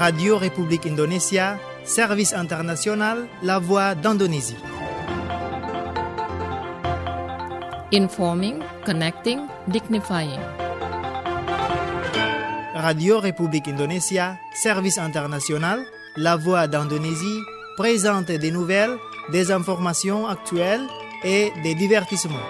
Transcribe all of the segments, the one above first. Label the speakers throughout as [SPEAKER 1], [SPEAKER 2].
[SPEAKER 1] Radio République Indonésia, Service International, La Voix d'Indonésie.
[SPEAKER 2] Informing, connecting, dignifying.
[SPEAKER 1] Radio République Indonésia, Service International, La Voix d'Indonésie présente des nouvelles, des informations actuelles et des divertissements.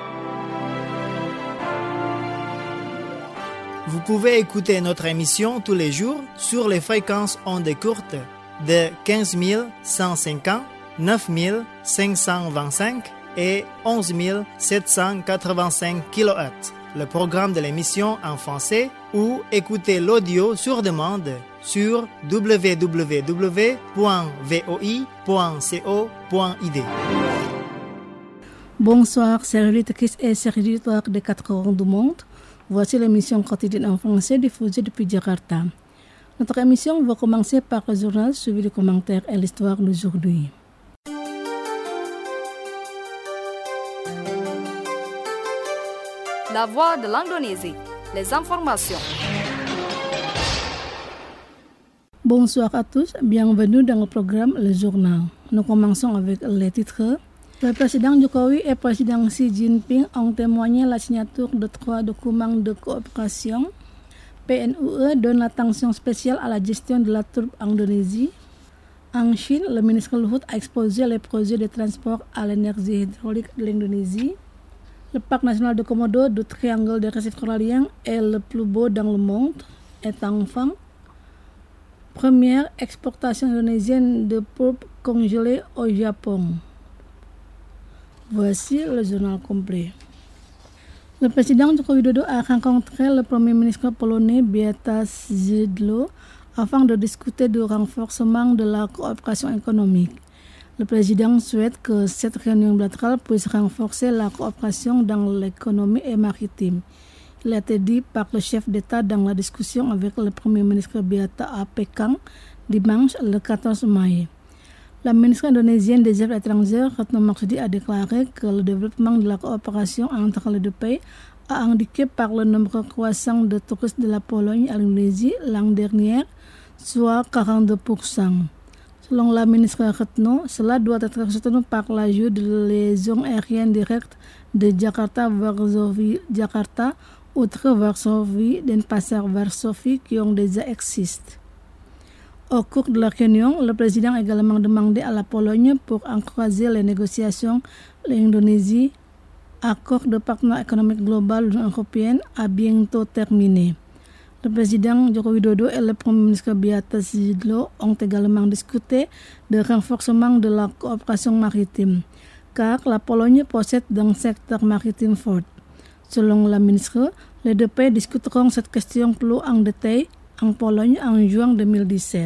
[SPEAKER 1] Vous pouvez écouter notre émission tous les jours sur les fréquences ondes courtes de 15 150, 9 525 et 11 785 kHz. Le programme de l'émission en français ou écouter l'audio sur demande sur www.voi.co.id.
[SPEAKER 3] Bonsoir, chers auditrices et chers auditeurs des 4 coins du monde. Voici l'émission quotidienne en français diffusée depuis Jakarta. Notre émission va commencer par le journal suivi de commentaires et l'histoire d'aujourd'hui.
[SPEAKER 4] La Voix de l'Indonésie, les informations.
[SPEAKER 3] Bonsoir à tous, bienvenue dans le programme Le Journal. Nous commençons avec les titres. Le président Jokowi et le président Xi Jinping ont témoigné la signature de 3 documents de coopération. PNUE donne l'attention spéciale à la gestion de la tourbe en Indonésie. En Chine, le ministre Luhut a exposé les projets de transport à l'énergie hydraulique de l'Indonésie. Le parc national de Komodo du triangle des récifs coralliens est le plus beau dans le monde. Et enfin, première exportation indonésienne de poulpe congelée au Japon. Voici le journal complet. Le président Joko Widodo a rencontré le premier ministre polonais Beata Szydło afin de discuter du renforcement de la coopération économique. Le président souhaite que cette réunion bilatérale puisse renforcer la coopération dans l'économie et maritime. Il a été dit par le chef d'État dans la discussion avec le premier ministre Beata à Pékin dimanche le 14 mai. La ministre indonésienne des Affaires étrangères, Retno Marsudi, a déclaré que le développement de la coopération entre les deux pays a indiqué par le nombre croissant de touristes de la Pologne à l'Indonésie l'an dernier, soit 42%. Selon la ministre Retno, cela doit être soutenu par l'ajout de liaisons aériennes directes de Jakarta vers Jakarta, outre Varsovie, Denpasar, Varsovie qui ont déjà existé. Au cours de la réunion, le président a également demandé à la Pologne pour encourager les négociations. L'Indonésie, accord de partenariat économique global de l'Union européenne, a bientôt terminé. Le président Joko Widodo et le premier ministre Beata Szydło ont également discuté du renforcement de la coopération maritime, car la Pologne possède un secteur maritime fort. Selon la ministre, les deux pays discuteront cette question plus en détail en Pologne en juin 2017.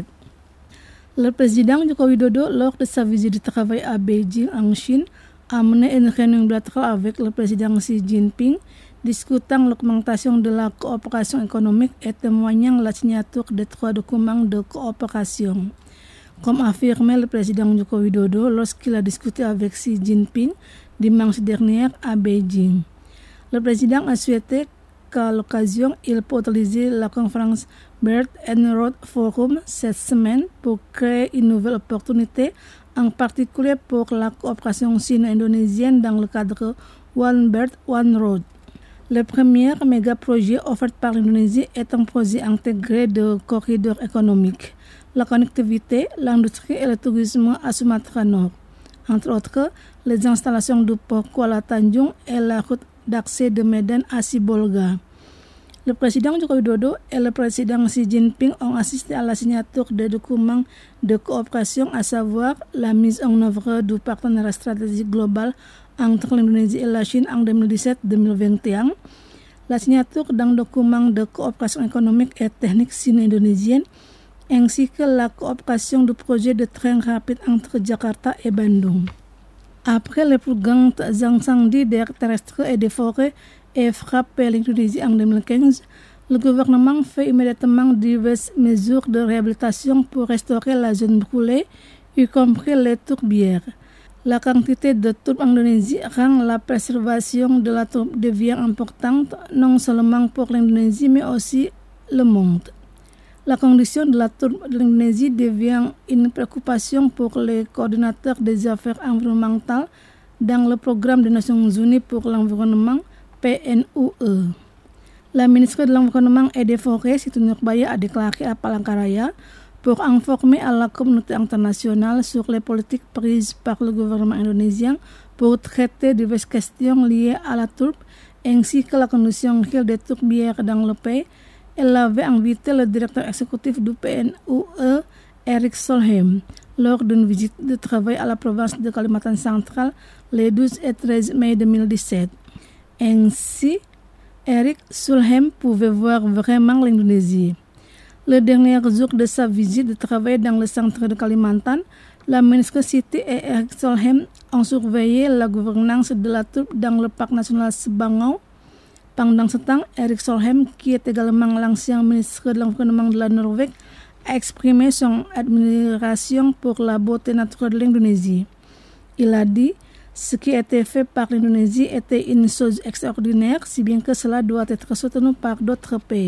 [SPEAKER 3] Le président Joko Widodo, lors de sa visite de travail à Beijing, en Chine, a mené une réunion bilatérale avec le président Xi Jinping, discutant l'augmentation de la coopération économique et témoignant la signature de 3 documents de coopération. Comme affirmé le président Joko Widodo lorsqu'il a discuté avec Xi Jinping dimanche dernier à Beijing. Le président a souhaité qu'à l'occasion, il peut utiliser la conférence Belt and Road Forum cette semaine pour créer une nouvelle opportunité, en particulier pour la coopération sino-indonésienne dans le cadre One Belt, One Road. Le premier méga-projet offert par l'Indonésie est un projet intégré de corridors économiques, la connectivité, l'industrie et le tourisme à Sumatra Nord. Entre autres, les installations du port Kuala Tanjung et la route d'accès de Medan à Sibolga. Le président Joko Widodo et le président Xi Jinping ont assisté à la signature des documents de coopération, à savoir la mise en œuvre du partenariat stratégique global entre l'Indonésie et la Chine en 2017-2021, la signature d'un document de coopération économique et technique sino-indonésienne, ainsi que la coopération du projet de train rapide entre Jakarta et Bandung. Après les plus grands incendies d'air terrestre et de forêt et frappé l'Indonésie en 2015, le gouvernement fait immédiatement diverses mesures de réhabilitation pour restaurer la zone brûlée, y compris les tourbières. La quantité de tourbe en Indonésie rend la préservation de la tourbe devient importante, non seulement pour l'Indonésie, mais aussi le monde. La condition de la tourbe de l'Indonésie devient une préoccupation pour les coordinateurs des affaires environnementales dans le programme des Nations Unies pour l'environnement, PNUE. La ministre de l'Environnement et des Forêts, Siti Nurbaya, a déclaré à Palangkaraya pour informer à la communauté internationale sur les politiques prises par le gouvernement indonésien pour traiter diverses questions liées à la tourbe ainsi que la condition des tourbières dans le pays. Elle avait invité le directeur exécutif du PNUE, Erik Solheim, lors d'une visite de travail à la province de Kalimantan Central les 12 et 13 mai 2017. Ainsi, Erik Solheim pouvait voir vraiment l'Indonésie. Le dernier jour de sa visite de travail dans le centre de Kalimantan, la ministre Siti et Erik Solheim ont surveillé la gouvernance de la tourbe dans le parc national Sebangau. Pendant ce temps, Erik Solheim, qui est également l'ancien ministre de l'Environnement de la Norvège, a exprimé son admiration pour la beauté naturelle de l'Indonésie. Il a dit « Ce qui a été fait par l'Indonésie était une chose extraordinaire, si bien que cela doit être soutenu par d'autres pays. »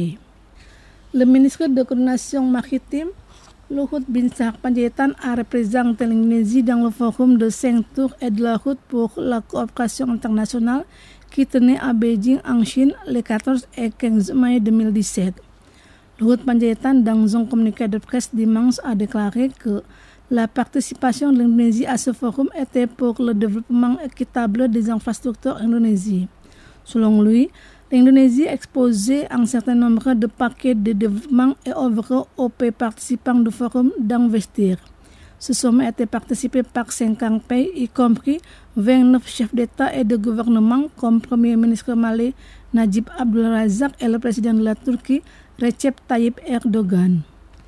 [SPEAKER 3] Le ministre de coordination maritime, Luhut Binsar Panjaitan, a représenté l'Indonésie dans le forum de 5 tours et de la route pour la coopération internationale qui tenait à Beijing en Chine les 14 et 15 mai 2017. Luhut Panjaitan, dans un communiqué de presse dimanche, a déclaré que la participation de l'Indonésie à ce forum était pour le développement équitable des infrastructures indonésiennes. Selon lui, l'Indonésie exposait un certain nombre de paquets de développement et offrait aux pays participants du forum d'investir. Ce sommet a été participé par 50 pays, y compris 29 chefs d'État et de gouvernement, comme Premier ministre malais Najib Abdul Razak et le président de la Turquie, Recep Tayyip Erdogan.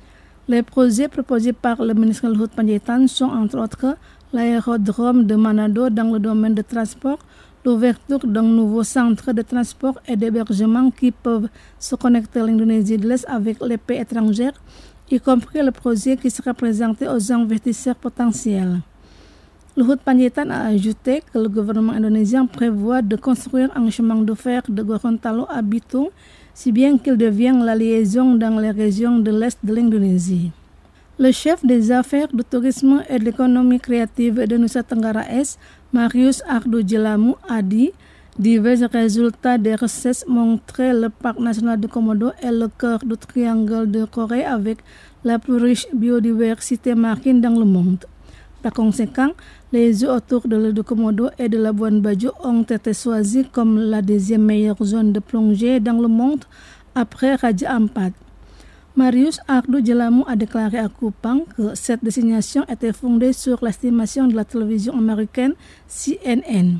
[SPEAKER 3] Les projets proposés par le ministre Luhut Panjaitan sont entre autres l'aérodrome de Manado dans le domaine de transport, l'ouverture d'un nouveau centre de transport et d'hébergement qui peuvent se connecter à l'Indonésie de l'Est avec les pays étrangers, y compris le projet qui sera présenté aux investisseurs potentiels. Luhut Panjaitan a ajouté que le gouvernement indonésien prévoit de construire un chemin de fer de Gorontalo à Bitung, si bien qu'il devient la liaison dans les régions de l'Est de l'Indonésie. Le chef des affaires du tourisme et de l'économie créative de Nusa Tenggara Est, Marius Ardo Jelamu, a dit « Divers résultats des recherches montraient le parc national de Komodo est le cœur du triangle de Corée avec la plus riche biodiversité marine dans le monde. Par conséquent, les eaux autour de l'île de Komodo et de Labuan Bajo ont été choisies comme la deuxième meilleure zone de plongée dans le monde après Raja Ampat. » Marius Ardo Jelamu a déclaré à Kupang que cette destination était fondée sur l'estimation de la télévision américaine CNN.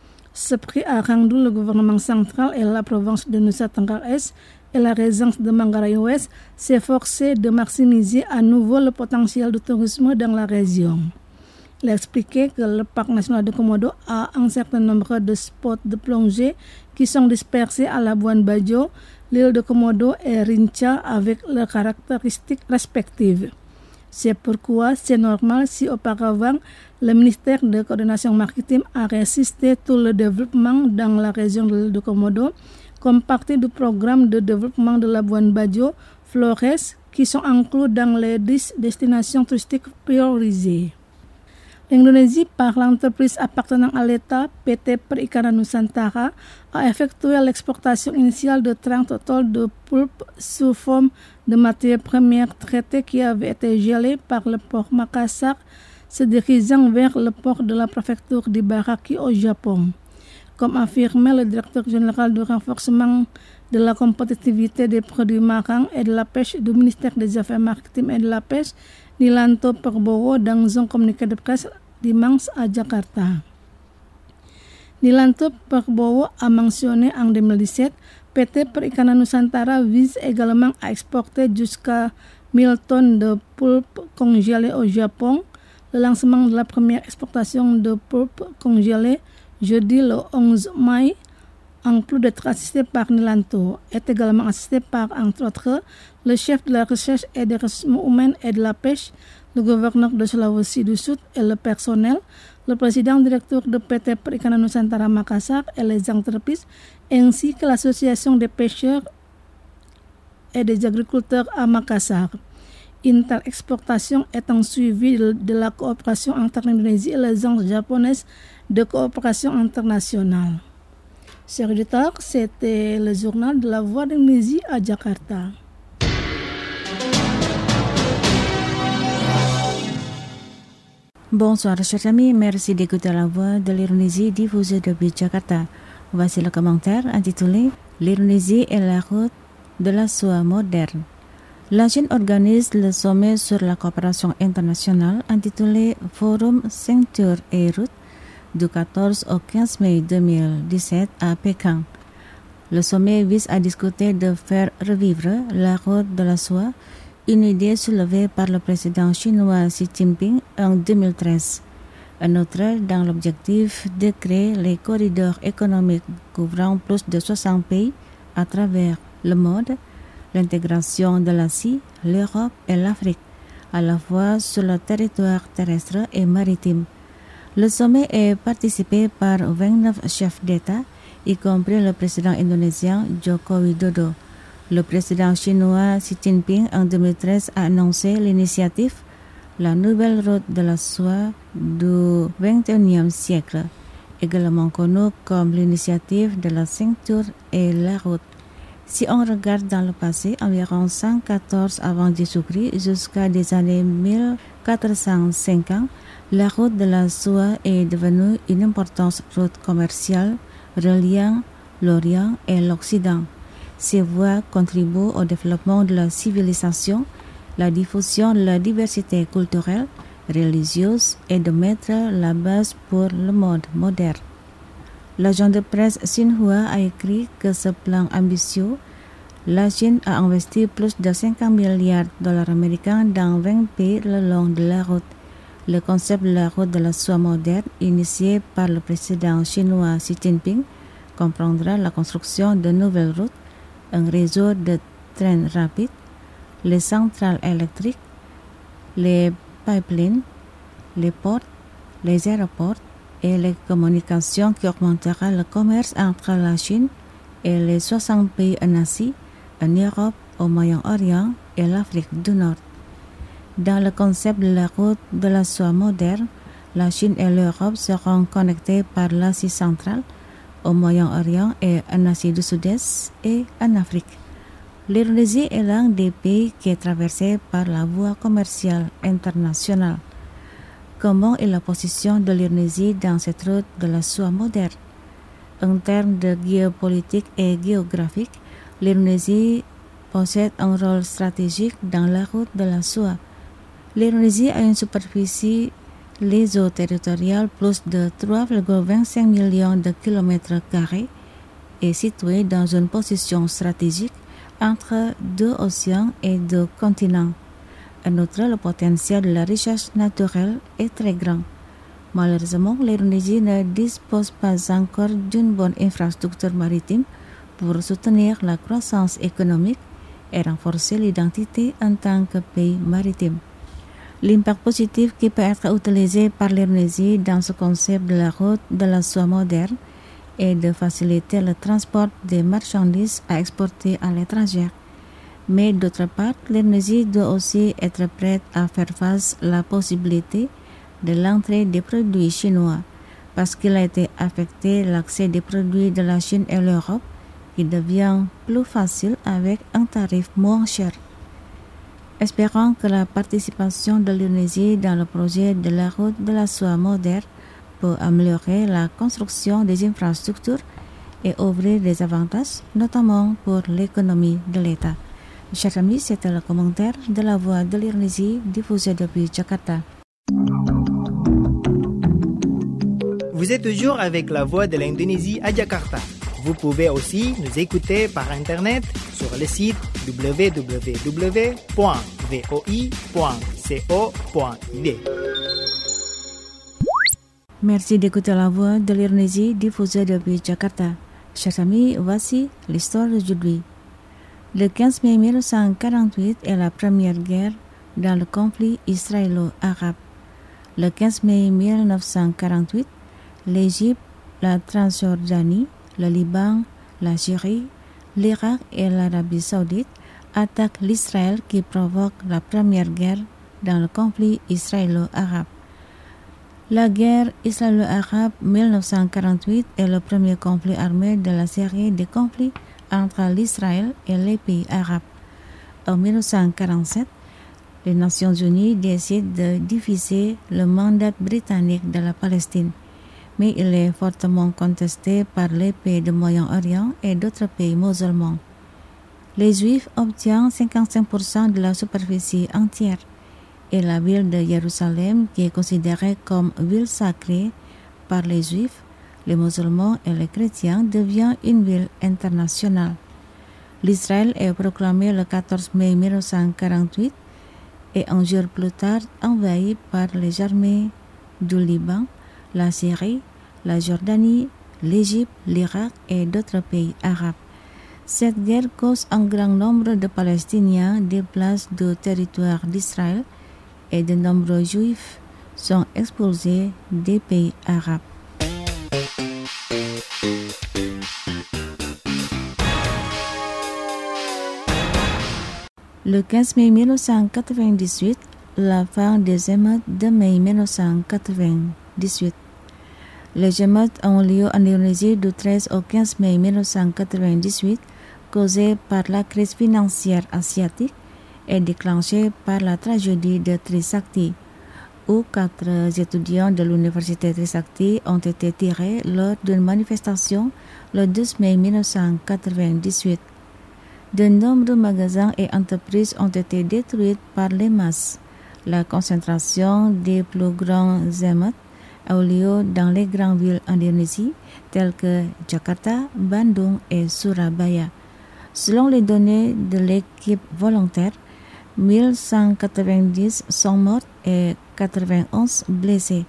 [SPEAKER 3] Ce prix a rendu le gouvernement central et la province de Nusa Tenggara Est et la régence de Manggarai Ouest s'efforcer de maximiser à nouveau le potentiel du tourisme dans la région. Il a expliqué que le parc national de Komodo a un certain nombre de spots de plongée qui sont dispersés à Labuan Bajo, l'île de Komodo et Rinca avec leurs caractéristiques respectives. C'est pourquoi c'est normal si auparavant le ministère de coordination maritime a résisté tout le développement dans la région de l'île de Komodo comme partie du programme de développement de Labuan Bajo, Flores, qui sont inclus dans les 10 destinations touristiques priorisées. L'Indonésie, par l'entreprise appartenant à l'État, PT Perikanan Nusantara, a effectué l'exportation initiale de 30 tonnes de poulpe sous forme de matières premières traitées qui avaient été gelées par le port Makassar, se dirigeant vers le port de la préfecture d'Ibaraki au Japon. Comme affirmé le directeur général du renforcement de la compétitivité des produits marins et de la pêche du ministère des Affaires maritimes et de la pêche, Nilanto Prabowo, dans un communiqué de presse dimanche à Jakarta. Nilanto Prabowo a mentionné en 2017, PT Perikanan Nusantara vise également à exporter jusqu'à 1000 tonnes de poulpe congelée au Japon. Le lancement de la première exportation de poulpe congelée jeudi le 11 mai, en plus d'être assisté par Nilanto, est également assisté par, entre autres, le chef de la recherche et des ressources humaines et de la pêche, le gouverneur de Sulawesi du Sud et le personnel, le président directeur de PT Perikanan Nusantara Makassar et les entreprises, ainsi que l'association des pêcheurs et des agriculteurs à Makassar. Une telle exportation étant suivie de la coopération entre l'Indonésie et les agences japonaises de coopération internationale. Chers auditeurs, c'était le journal de la Voix de l'Indonésie à Jakarta.
[SPEAKER 5] Bonsoir chers amis, merci d'écouter la Voix de l'Indonésie diffusée depuis Jakarta. Voici le commentaire intitulé « L'Indonésie et la route de la soie moderne ». La Chine organise le sommet sur la coopération internationale intitulé « Forum Ceinture et Route » du 14 au 15 mai 2017 à Pékin. Le sommet vise à discuter de faire revivre la route de la soie, une idée soulevée par le président chinois Xi Jinping en 2013. Un autre dans l'objectif de créer les corridors économiques couvrant plus de 60 pays à travers le monde, l'intégration de l'Asie, l'Europe et l'Afrique, à la fois sur le territoire terrestre et maritime. Le sommet est participé par 29 chefs d'État, y compris le président indonésien Joko Widodo. Le président chinois Xi Jinping en 2013 a annoncé l'initiative La nouvelle route de la soie du XXIe siècle, également connue comme l'initiative de la ceinture et la route. Si on regarde dans le passé, environ 114 avant Jésus-Christ jusqu'à des années 1450, la route de la soie est devenue une importante route commerciale reliant l'Orient et l'Occident. Ces voies contribuent au développement de la civilisation, la diffusion de la diversité culturelle, religieuse et de mettre la base pour le monde moderne. L'agent de presse Xinhua a écrit que ce plan ambitieux, la Chine a investi plus de 50 milliards de dollars américains dans 20 pays le long de la route. Le concept de la route de la soie moderne, initié par le président chinois Xi Jinping, comprendra la construction de nouvelles routes, un réseau de trains rapides, les centrales électriques, les pipelines, les ports, les aéroports et les communications qui augmentera le commerce entre la Chine et les 60 pays en Asie, en Europe, au Moyen-Orient et l'Afrique du Nord. Dans le concept de la route de la soie moderne, la Chine et l'Europe seront connectées par l'Asie centrale, au Moyen-Orient et en Asie du Sud-Est et en Afrique. L'Indonésie est l'un des pays qui est traversé par la voie commerciale internationale. Comment est la position de l'Indonésie dans cette route de la soie moderne? En termes de géopolitique et géographique, l'Indonésie possède un rôle stratégique dans la route de la soie. L'Indonésie a une superficie les eaux territoriales plus de 3,25 millions de kilomètres carrés est située dans une position stratégique entre deux océans et deux continents. En outre, le potentiel de la richesse naturelle est très grand. Malheureusement, l'Indonésie ne dispose pas encore d'une bonne infrastructure maritime pour soutenir la croissance économique et renforcer l'identité en tant que pays maritime. L'impact positif qui peut être utilisé par l'Indonésie dans ce concept de la route de la soie moderne est de faciliter le transport des marchandises à exporter à l'étranger. Mais d'autre part, l'Indonésie doit aussi être prête à faire face à la possibilité de l'entrée des produits chinois, parce qu'il a été affecté l'accès des produits de la Chine et l'Europe, qui devient plus facile avec un tarif moins cher. Espérons que la participation de l'Indonésie dans le projet de la route de la soie moderne peut améliorer la construction des infrastructures et ouvrir des avantages, notamment pour l'économie de l'État. Chers amis, c'était le commentaire de la Voix de l'Indonésie diffusé depuis Jakarta.
[SPEAKER 1] Vous êtes toujours avec la Voix de l'Indonésie à Jakarta. Vous pouvez aussi nous écouter par Internet sur le site www.voi.co.id.
[SPEAKER 5] Merci d'écouter la Voix de l'Indonésie diffusée depuis Jakarta. Chers amis, voici l'histoire d'aujourd'hui. Le 15 mai 1948 est la première guerre dans le conflit israélo-arabe. Le 15 mai 1948, l'Égypte, la Transjordanie, le Liban, la Syrie, l'Irak et l'Arabie saoudite attaque l'Israël qui provoque la première guerre dans le conflit israélo-arabe. La guerre israélo-arabe 1948 est le premier conflit armé de la série de conflits entre l'Israël et les pays arabes. En 1947, les Nations Unies décident de diffuser le mandat britannique de la Palestine, mais il est fortement contesté par les pays du Moyen-Orient et d'autres pays musulmans. Les Juifs obtiennent 55% de la superficie entière et la ville de Jérusalem, qui est considérée comme ville sacrée par les Juifs, les musulmans et les chrétiens, devient une ville internationale. L'Israël est proclamé le 14 mai 1948 et un jour plus tard envahi par les armées du Liban, la Syrie, la Jordanie, l'Égypte, l'Irak et d'autres pays arabes. Cette guerre cause un grand nombre de Palestiniens déplacés du territoire d'Israël et de nombreux Juifs sont expulsés des pays arabes. Le 15 mai 1998, la fin des émeutes de mai 1998. Les émeutes ont lieu en Indonésie du 13 au 15 mai 1998, causées par la crise financière asiatique et déclenchée par la tragédie de Trisakti, où 4 étudiants de l'université Trisakti ont été tirés lors d'une manifestation le 12 mai 1998. De nombreux magasins et entreprises ont été détruits par les masses. La concentration des plus grands émeutes a eu lieu dans les grandes villes indonésien telles que Jakarta, Bandung et Surabaya. Selon les données de l'équipe volontaire, 1190 sont morts et 91 blessés.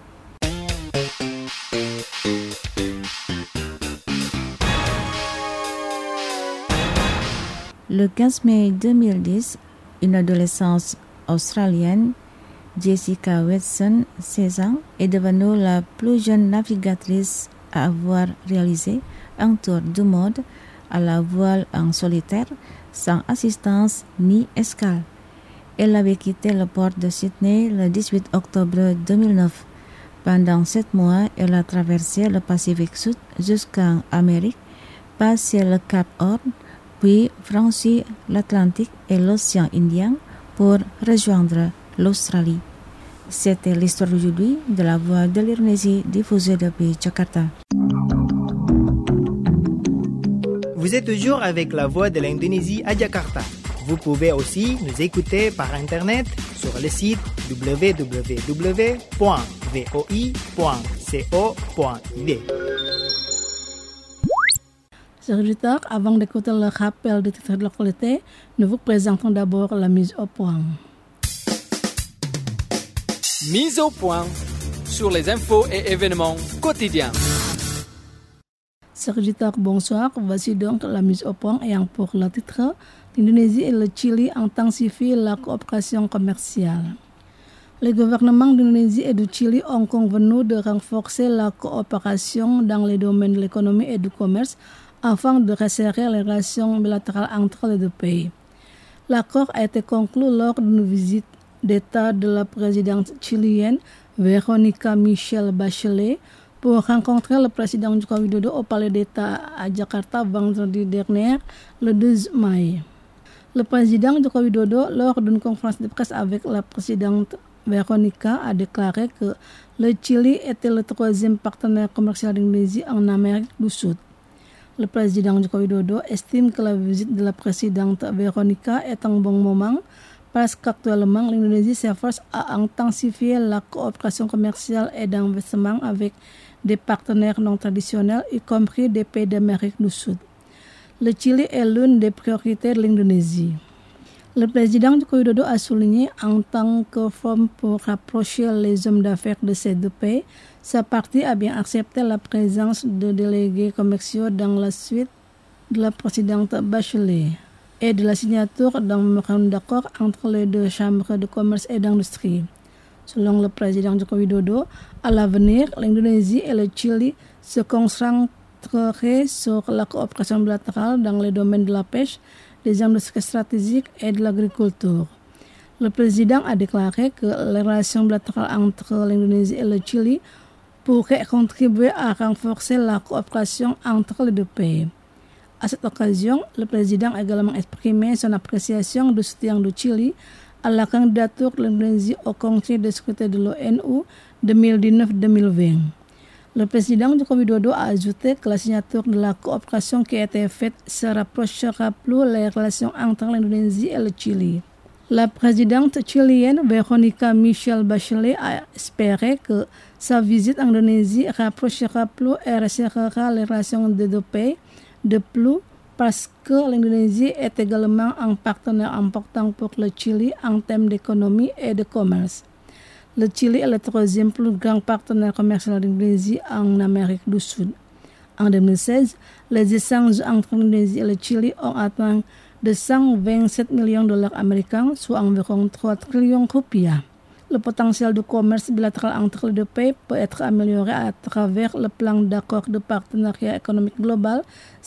[SPEAKER 5] Le 15 mai 2010, une adolescente australienne, Jessica Watson, 16 ans, est devenue la plus jeune navigatrice à avoir réalisé un tour du monde à la voile en solitaire, sans assistance ni escale. Elle avait quitté le port de Sydney le 18 octobre 2009. Pendant 7 mois, elle a traversé le Pacifique Sud jusqu'en Amérique, passé le Cap Horn, puis franchi l'Atlantique et l'océan Indien pour rejoindre l'Australie. C'était l'histoire d'aujourd'hui de la Voix de l'Indonésie diffusée depuis Jakarta.
[SPEAKER 1] Vous êtes toujours avec la Voix de l'Indonésie à Jakarta. Vous pouvez aussi nous écouter par Internet sur le site www.voi.co.id.
[SPEAKER 3] Chers auditeurs, avant d'écouter le rappel des titres de l'actualité, nous vous présentons d'abord la mise au point.
[SPEAKER 6] Mise au point sur les infos et événements quotidiens.
[SPEAKER 3] Chers auditeurs, bonsoir. Voici donc la mise au point ayant pour le titre l'Indonésie et le Chili intensifient la coopération commerciale. Les gouvernements d'Indonésie et du Chili ont convenu de renforcer la coopération dans les domaines de l'économie et du commerce afin de resserrer les relations bilatérales entre les deux pays. L'accord a été conclu lors d'une visite d'État de la présidente chilienne Veronica Michelle Bachelet pour rencontrer le président Joko Widodo au palais d'État à Jakarta vendredi dernier, le 12 mai. Le président Joko Widodo, lors d'une conférence de presse avec la présidente Veronica, a déclaré que le Chili était le 3e partenaire commercial d'Indonésie en Amérique du Sud. Le président Joko Widodo estime que la visite de la présidente Veronica est un bon moment parce qu'actuellement l'Indonésie s'efforce à intensifier la coopération commerciale et d'investissement avec des partenaires non traditionnels, y compris des pays d'Amérique du Sud. Le Chili est l'une des priorités de l'Indonésie. Le président Joko Widodo a souligné en tant que forme pour rapprocher les hommes d'affaires de ces deux pays, sa partie a bien accepté la présence de délégués commerciaux dans la suite de la présidente Bachelet et de la signature d'un mémorandum d'accord entre les deux chambres de commerce et d'industrie. Selon le président Joko Widodo, à l'avenir, l'Indonésie et le Chili se concentreraient sur la coopération bilatérale dans les domaines de la pêche, des industries stratégiques et de l'agriculture. Le président a déclaré que les relations bilatérales entre l'Indonésie et le Chili pourraient contribuer à renforcer la coopération entre les deux pays. À cette occasion, le président a également exprimé son appréciation du soutien du Chili à la candidature de l'Indonésie au Conseil de sécurité de l'ONU 2019-2020. Le président Joko Widodo a ajouté que la signature de la coopération qui a été faite se rapprochera plus les relations entre l'Indonésie et le Chili. La présidente chilienne Veronica Michelle Bachelet a espéré que sa visite en Indonésie rapprochera plus et resserrera les relations des deux pays. De plus, parce que l'Indonésie est également un partenaire important pour le Chili en termes d'économie et de commerce. Le Chili est le troisième plus grand partenaire commercial de l'Indonésie en Amérique du Sud. En 2016, les échanges entre l'Indonésie et le Chili ont atteint de 127 millions de dollars américains, soit environ 3 trillions rupiah. Le potentiel de commerce bilatéral entre les deux pays peut être amélioré à travers le plan d'accord de partenariat économique global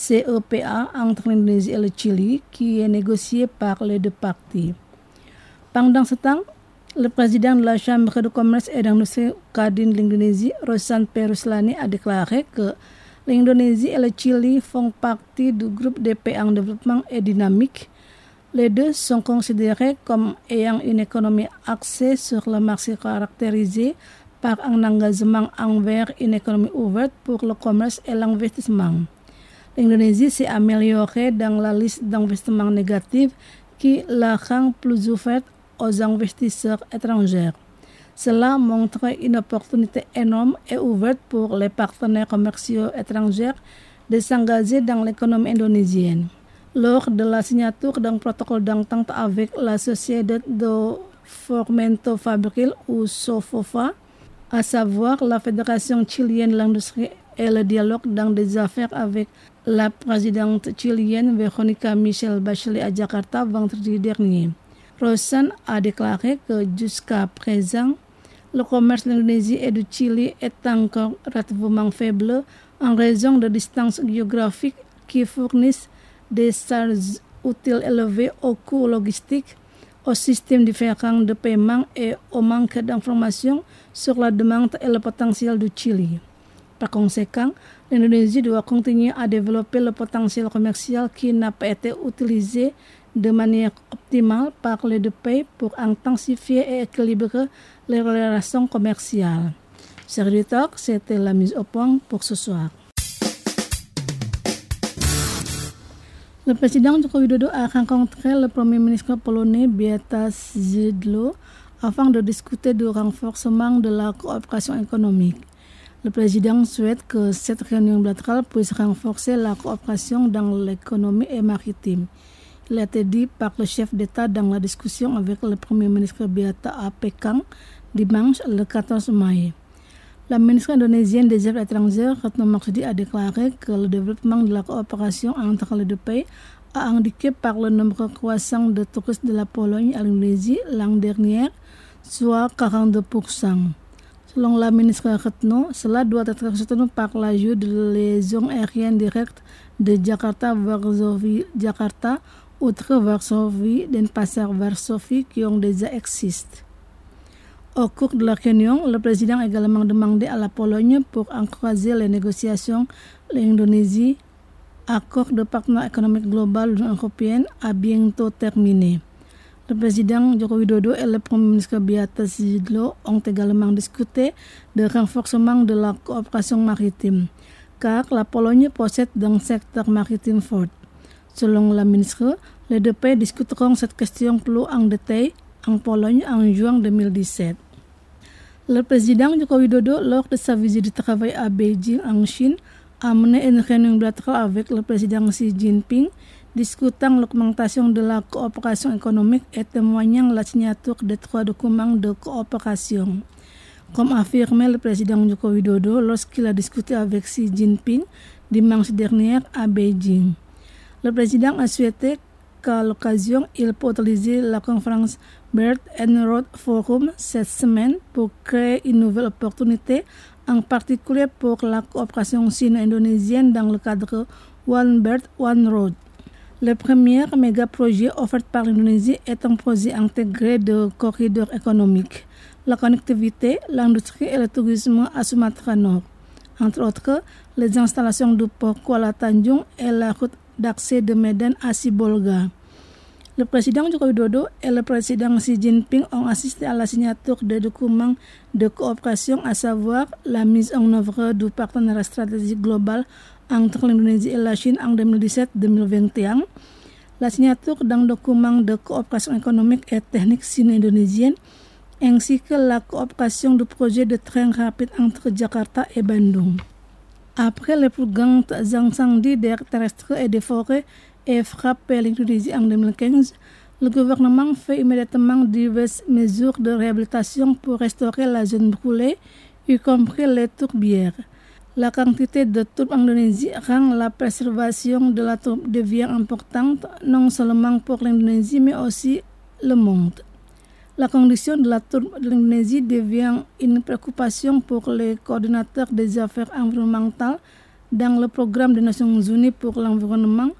[SPEAKER 3] CEPA entre l'Indonésie et le Chili qui est négocié par les deux parties. Pendant ce temps, le président de la Chambre de commerce et d'industrie Kadin de l'Indonésie, Rosan P. Ruslani, a déclaré que l'Indonésie et le Chili font partie du groupe des pays en développement et dynamique. Les deux sont considérés comme ayant une économie axée sur le marché caractérisée par un engagement envers une économie ouverte pour le commerce et l'investissement. L'Indonésie s'est améliorée dans la liste d'investissements négatifs qui la rend plus ouverte aux investisseurs étrangers. Cela montre une opportunité énorme et ouverte pour les partenaires commerciaux étrangers de s'engager dans l'économie indonésienne. Lors de la signature d'un protocole d'entente avec la Sociedad de Fomento Fabril ou SOFOFA, à savoir la Fédération chilienne de l'industrie et le dialogue dans des affaires avec la présidente chilienne Veronica Michelle Bachelet à Jakarta vendredi dernier. Rosan a déclaré que jusqu'à présent, le commerce de l'Indonésie et du Chili est encore relativement faible en raison de distances géographiques qui fournissent des charges utiles élevées aux coûts logistiques, aux systèmes différents de paiement et au manque d'informations sur la demande et le potentiel du Chili. Par conséquent, l'Indonésie doit continuer à développer le potentiel commercial qui n'a pas été utilisé de manière optimale par les deux pays pour intensifier et équilibrer les relations commerciales. Chers auditeurs, c'était la mise au point pour ce soir. Le président Joko Widodo a rencontré le premier ministre polonais Beata Szydło afin de discuter du renforcement de la coopération économique. Le président souhaite que cette réunion bilatérale puisse renforcer la coopération dans l'économie et maritime. Il a été dit par le chef d'État dans la discussion avec le premier ministre Beata à Pékin dimanche le 14 mai. La ministre indonésienne des Affaires étrangères, Retno Marsudi, a déclaré que le développement de la coopération entre les deux pays a indiqué par le nombre croissant de touristes de la Pologne à l'Indonésie l'an dernier, soit 42%. Selon la ministre Retno, cela doit être soutenu par l'ajout de liaisons aériennes directes de Jakarta vers Jakarta, outre Varsovie, Denpasar, Varsovie qui ont déjà existé. Au cours de la réunion, le président a également demandé à la Pologne pour encourager les négociations. L'Indonésie, accord de partenariat économique global de l'Union européenne, a bientôt terminé. Le président Joko Widodo et le premier ministre Beata Szydło ont également discuté du renforcement de la coopération maritime, car la Pologne possède un secteur maritime fort. Selon la ministre, les deux pays discuteront cette question plus en détail en Pologne en juin 2017. Le président Joko Widodo, lors de sa visite de travail à Beijing, en Chine, a mené une réunion bilatérale avec le président Xi Jinping, discutant l'augmentation de la coopération économique et témoignant la signature de 3 documents de coopération. Comme affirmé le président Joko Widodo lorsqu'il a discuté avec Xi Jinping dimanche dernier à Beijing. Le président a souhaité qu'à l'occasion, il peut utiliser la conférence Belt and Road Forum cette semaine pour créer une nouvelle opportunité, en particulier pour la coopération sino-indonésienne dans le cadre One Belt, One Road. Le premier méga projet offert par l'Indonésie est un projet intégré de corridors économiques, la connectivité, l'industrie et le tourisme à Sumatra Nord. Entre autres, les installations du port Kuala Tanjung et la route d'accès de Medan à Sibolga. Le président Joko Widodo et le président Xi Jinping ont assisté à la signature des documents de coopération, à savoir la mise en œuvre du partenariat stratégique global entre l'Indonésie et la Chine en 2017-2021, la signature d'un document de coopération économique et technique sino-indonésienne, ainsi que la coopération du projet de train rapide entre Jakarta et Bandung. Après les plus grands incendies d'air terrestre et de forêt et frappé l'Indonésie en 2015, le gouvernement fait immédiatement diverses mesures de réhabilitation pour restaurer la zone brûlée, y compris les tourbières. La quantité de tourbe en Indonésie rend la préservation de la tourbe devient importante, non seulement pour l'Indonésie, mais aussi le monde. La condition de la tourbe de l'Indonésie devient une préoccupation pour les coordinateurs des affaires environnementales dans le programme des Nations Unies pour l'environnement,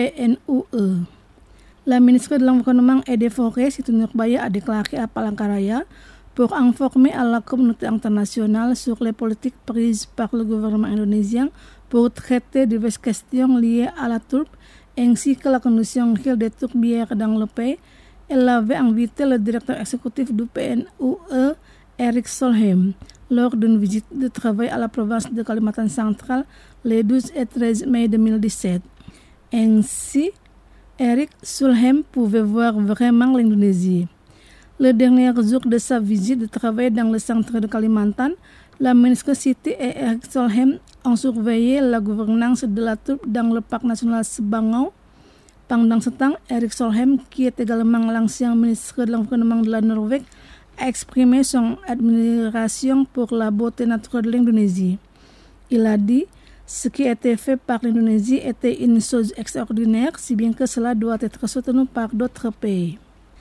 [SPEAKER 3] PNUE. La ministre de l'Environnement et des Forêts, Siti Nurbaya, a déclaré à Palangkaraya pour informer à la communauté internationale sur les politiques prises par le gouvernement indonésien pour traiter diverses questions liées à la tourbe ainsi que la condition des tourbières dans le pays. Elle avait invité le directeur exécutif du PNUE, Erik Solheim, lors d'une visite de travail à la province de Kalimantan Central les 12 et 13 mai 2017. Ainsi, Erik Solheim pouvait voir vraiment l'Indonésie. Le dernier jour de sa visite de travail dans le centre de Kalimantan, la ministre Siti et Erik Solheim ont surveillé la gouvernance de la tourbe dans le parc national Sebangau. Pendant ce temps, Erik Solheim, qui est également l'ancien ministre de l'Environnement de la Norvège, a exprimé son admiration pour la beauté naturelle de l'Indonésie. Il a dit « Ce qui a été fait par l'Indonésie était une chose extraordinaire, si bien que cela doit être soutenu par d'autres pays. »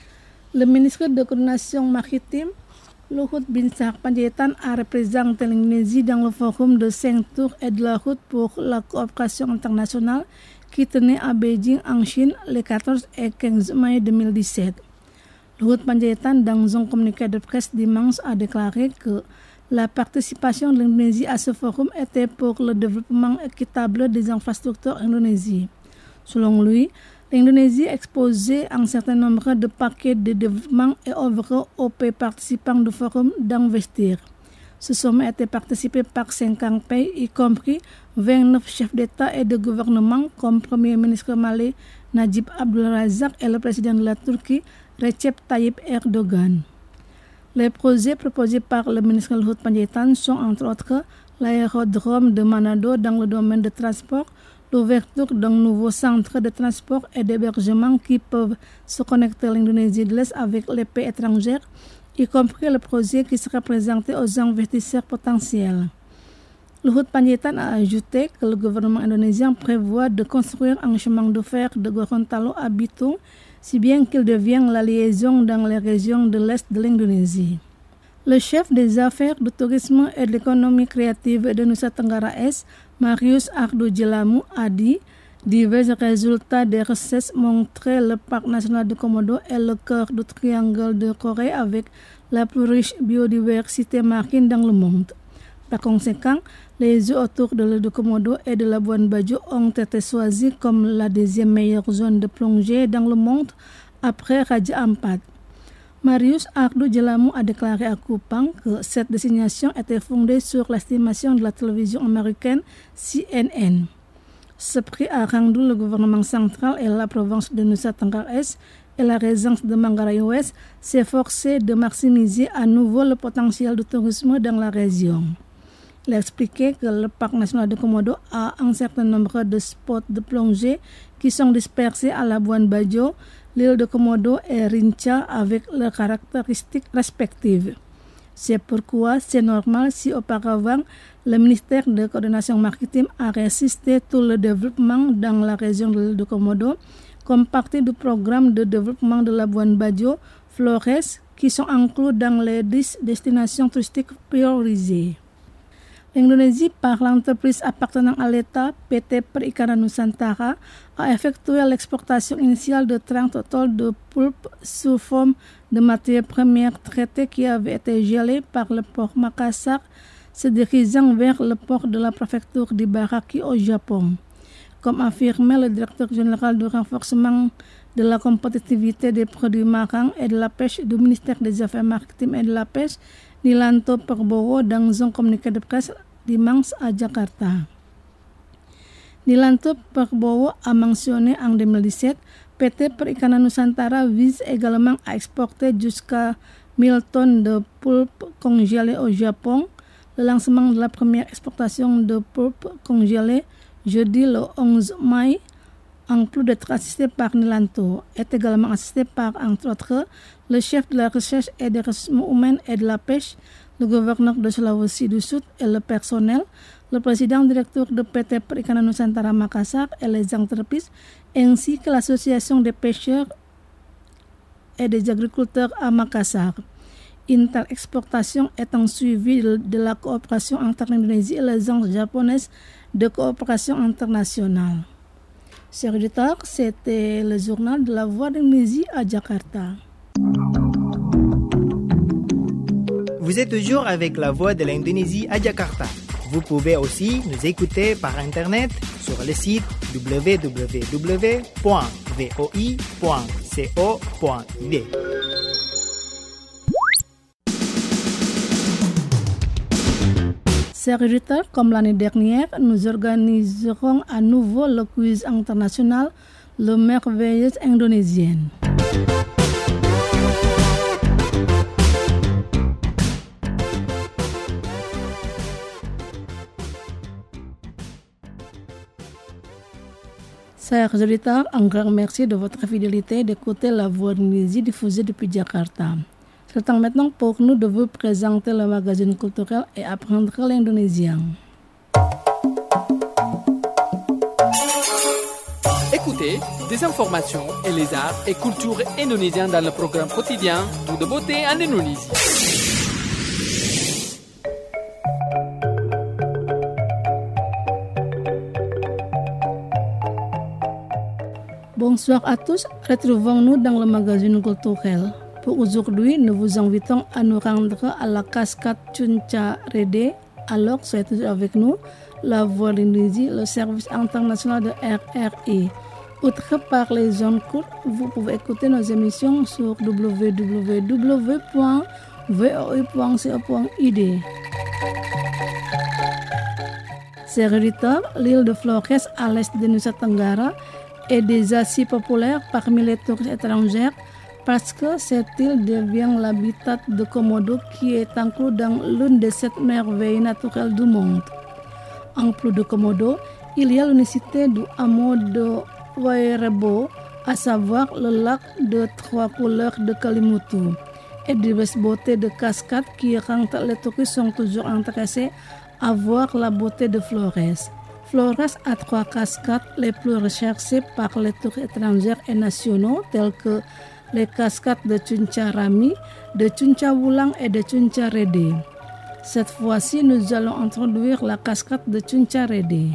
[SPEAKER 3] Le ministre de coordination maritime, Luhut Binsar Panjaitan, a représenté l'Indonésie dans le forum de 5 tours et de la route pour la coopération internationale qui tenait à Beijing en Chine les 14 et 15 mai 2017. Luhut Panjaitan, dans un communiqué de presse dimanche, a déclaré que la participation de l'Indonésie à ce forum était pour le développement équitable des infrastructures indonésiennes. Selon lui, l'Indonésie exposait un certain nombre de paquets de développement et offre aux pays participants du forum d'investir. Ce sommet a été participé par 50 pays, y compris 29 chefs d'État et de gouvernement, comme Premier ministre malais Najib Abdul Razak et le président de la Turquie, Recep Tayyip Erdogan. Les projets proposés par le ministre Luhut Panjaitan sont entre autres l'aérodrome de Manado dans le domaine de transport, l'ouverture d'un nouveau centre de transport et d'hébergement qui peuvent se connecter à l'Indonésie de l'Est avec les pays étrangers, y compris le projet qui sera présenté aux investisseurs potentiels. Luhut Panjaitan a ajouté que le gouvernement indonésien prévoit de construire un chemin de fer de Gorontalo à Bitung, si bien qu'il devient la liaison dans les régions de l'Est de l'Indonésie. Le chef des affaires du tourisme et de l'économie créative de Nusa Tenggara Est, Marius Ardo Jelamu, a dit « Divers résultats des recherches montraient le parc national de Komodo est le cœur du triangle de Corée avec la plus riche biodiversité marine dans le monde. Par conséquent, les eaux autour de l'île de Komodo et de Labuan Bajo ont été choisies comme la deuxième meilleure zone de plongée dans le monde après Raja Ampat. » Marius Ardo Jelamu a déclaré à Kupang que cette désignation était fondée sur l'estimation de la télévision américaine CNN. Ce prix a rendu le gouvernement central et la province de Nusa Tenggara Est et la régence de Manggarai Ouest s'efforcer de maximiser à nouveau le potentiel du tourisme dans la région. Il a expliqué que le parc national de Komodo a un certain nombre de spots de plongée qui sont dispersés à Labuan Bajo, l'île de Komodo et Rinca avec leurs caractéristiques respectives. C'est pourquoi c'est normal si auparavant le ministère de coordination maritime a résisté tout le développement dans la région de l'île de Komodo comme partie du programme de développement de Labuan Bajo, Flores, qui sont inclus dans les 10 destinations touristiques priorisées. L'Indonésie, par l'entreprise appartenant à l'État, PT Perikanan Nusantara, a effectué l'exportation initiale de 30 tonnes de poulpe sous forme de matières premières traitées qui avaient été gelées par le port Makassar, se dirigeant vers le port de la préfecture d'Ibaraki au Japon. Comme affirmait le directeur général du renforcement de la compétitivité des produits marins et de la pêche du ministère des Affaires maritimes et de la pêche, Nilanto Prabowo dans un communiqué de presse dimanche à Jakarta. Nilanto Prabowo a mentionné en 2017, PT Perikanan Nusantara vise également à exporter jusqu'à 1000 tonnes de poulpe congelée au Japon. Le lancement de la première exportation de poulpe congelée jeudi le 11 mai, en plus d'être assisté par Nilanto, est également assisté par, entre autres, le chef de la recherche et des ressources humaines et de la pêche, le gouverneur de Sulawesi du Sud et le personnel, le président directeur de PT Perikanan Nusantara Makassar et les entreprises, ainsi que l'association des pêcheurs et des agriculteurs à Makassar. Une telle exportation étant suivie de la coopération entre l'Indonésie et les agences japonaises de coopération internationale. Chers auditeurs, c'était le journal de la Voix d'Indonésie à Jakarta.
[SPEAKER 1] Vous êtes toujours avec la Voix de l'Indonésie à Jakarta. Vous pouvez aussi nous écouter par Internet sur le site www.voi.co.id.
[SPEAKER 3] Chers auditeurs, comme l'année dernière, nous organiserons à nouveau le quiz international Le Merveilleuse Indonésienne. Chers auditeurs, un grand merci de votre fidélité d'écouter la Voix d'Indonésie diffusée depuis Jakarta. C'est le temps maintenant pour nous de vous présenter le magazine culturel et apprendre l'indonésien.
[SPEAKER 6] Écoutez des informations et les arts et cultures indonésiens dans le programme quotidien Tout de beauté en Indonésie.
[SPEAKER 3] Bonsoir à tous, retrouvons-nous dans le magazine culturel. Pour aujourd'hui, nous vous invitons à nous rendre à la cascade Chuncha Rede. Alors, soyez toujours avec nous, la Voix d'Indonésie, le service international de RRI. Outre par les zones courtes, vous pouvez écouter nos émissions sur www.voi.co.id. Chers auditeurs, l'île de Flores à l'est de Nusa Tenggara est déjà si populaire parmi les touristes étrangers parce que cette île devient l'habitat de Komodo qui est inclus dans l'une des 7 merveilles naturelles du monde. En plus de Komodo, il y a l'unicité du hameau de Wairebo, à savoir le lac de 3 couleurs de Kalimutu, et diverses beautés de cascades qui rendent les touristes sont toujours intéressés à voir la beauté de Flores. Flores a 3 cascades les plus recherchées par les touristes étrangers et nationaux, telles que les cascades de Chuncha Rami, de Chuncha Wulang et de Chuncha Rede. Cette fois-ci, nous allons introduire la cascade de Chuncha Rede.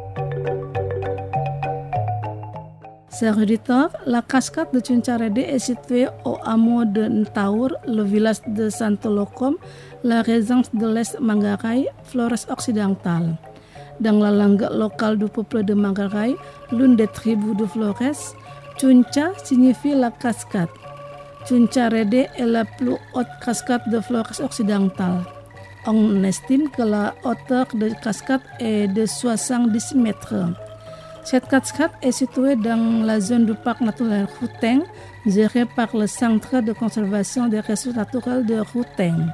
[SPEAKER 3] Chers auditeurs, la cascade de Chuncha Rede est située au hameau de Ntaur, le village de Santo Locom, la région de l'Est Manggarai, Flores occidentale. Dans la langue locale du peuple de Manggarai, l'une des tribus de Flores, Chuncha signifie la cascade. Chuncha Rede est la plus haute cascade de Flores occidentale. On estime que la hauteur de la cascade est de 70 mètres. Cette cascade est située dans la zone du parc naturel Ruteng, gérée par le Centre de conservation des ressources naturelles de Ruteng.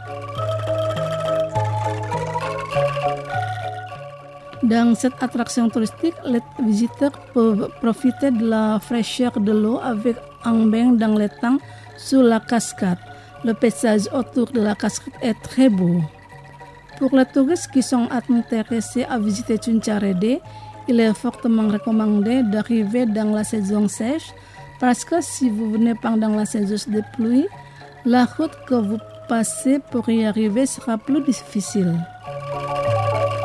[SPEAKER 3] Dans cette attraction touristique, les visiteurs peuvent profiter de la fraîcheur de l'eau avec un bain dans l'étang sous la cascade. Le paysage autour de la cascade est très beau. Pour les touristes qui sont intéressés à visiter Chuncha Rede, il est fortement recommandé d'arriver dans la saison sèche parce que si vous venez pendant la saison de pluie, la route que vous passez pour y arriver sera plus difficile.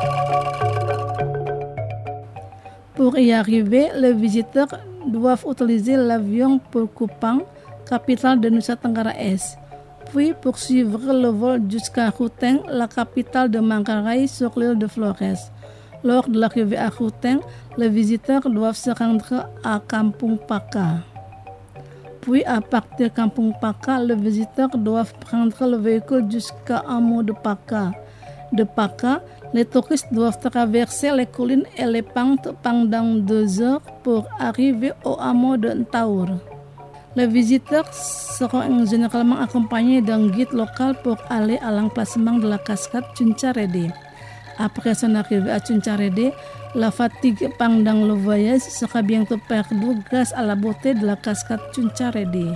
[SPEAKER 3] Pour y arriver, les visiteurs doivent utiliser l'avion pour Kupang, capitale de Nusa Tenggara Est, puis poursuivre le vol jusqu'à Ruteng, la capitale de Manggarai sur l'île de Flores. Lors de l'arrivée à Ruteng, les visiteurs doivent se rendre à Kampung Paka. Puis à partir de Kampung Paka, les visiteurs doivent prendre le véhicule jusqu'à hameau de Paka. De Paka, les touristes doivent traverser les collines et les pentes pendant 2 heures pour arriver au hameau de Ntaur. Les visiteurs seront généralement accompagnés d'un guide local pour aller à l'emplacement de la cascade Cuncarede. Après son arrivée à Cuncarede, la fatigue pendant le voyage sera bientôt perdue grâce à la beauté de la cascade Cuncarede.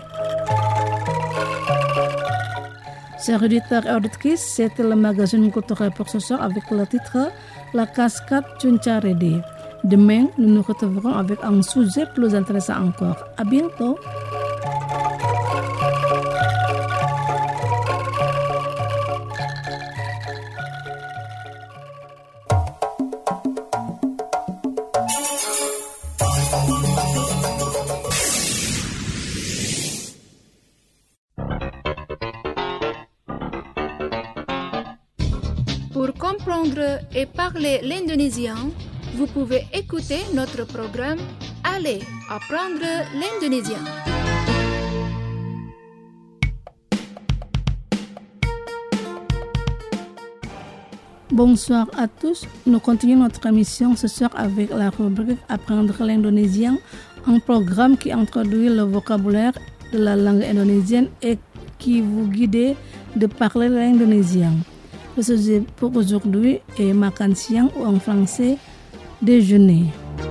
[SPEAKER 3] Chers auditeurs et auditrices, c'était le magazine culturel pour ce soir avec le titre La cascade Cuncarede. Demain, nous nous retrouverons avec un sujet plus intéressant encore. À bientôt.
[SPEAKER 7] Pour comprendre et parler l'indonésien, vous pouvez écouter notre programme Allez apprendre l'indonésien.
[SPEAKER 3] Bonsoir à tous, nous continuons notre émission ce soir avec la rubrique Apprendre l'indonésien, un programme qui introduit le vocabulaire de la langue indonésienne et qui vous guide de parler l'indonésien. Le sujet pour aujourd'hui est makan siang ou en français déjeuner.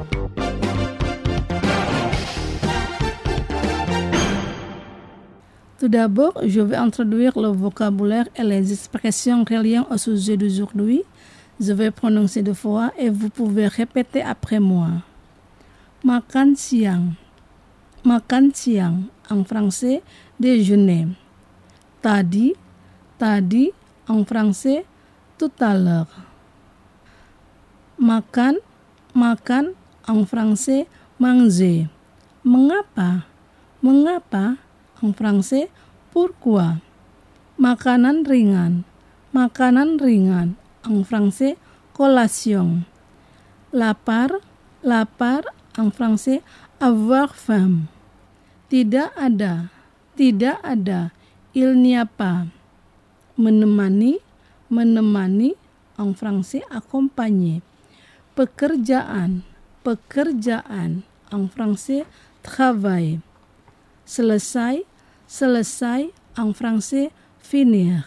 [SPEAKER 3] Tout d'abord, je vais introduire le vocabulaire et les expressions reliées au sujet d'aujourd'hui. Je vais prononcer 2 fois et vous pouvez répéter après moi. Makan siang. Makan siang, en français, déjeuner. Tadi, en français, tout à l'heure. Makan, en français, manger. Mengapa, en français, pourquoi. Makanan ringan, en français, collation. Lapar, en français, avoir faim. Tidak ada, il n'y a pas. Menemani, en français, accompagner. Pekerjaan, en français, travail. Selesai, en français, finir.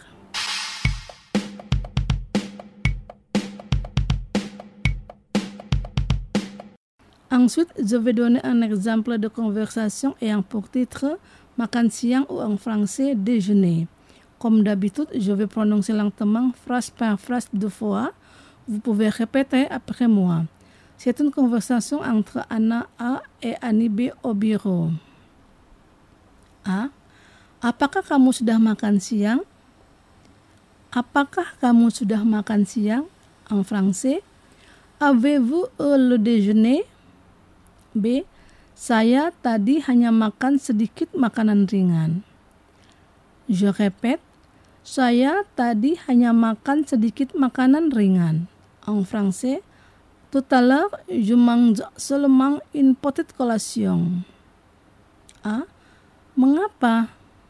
[SPEAKER 3] Ensuite, je vais donner un exemple de conversation ayant pour titre makan siang ou en français déjeuner. Comme d'habitude, je vais prononcer lentement phrase par phrase 2 fois. Vous pouvez répéter après moi. C'est une conversation entre Anna A et Annie B au bureau. A. Apakah kamu sudah makan siang? Apakah kamu sudah makan siang? En français. Avez-vous eu le déjeuner? B. Saya tadi hanya makan sedikit makanan ringan. Je répète. Saya tadi hanya makan sedikit makanan ringan. En français. Tout à l'heure, je mange seulement une petite collation. A. Mengapa?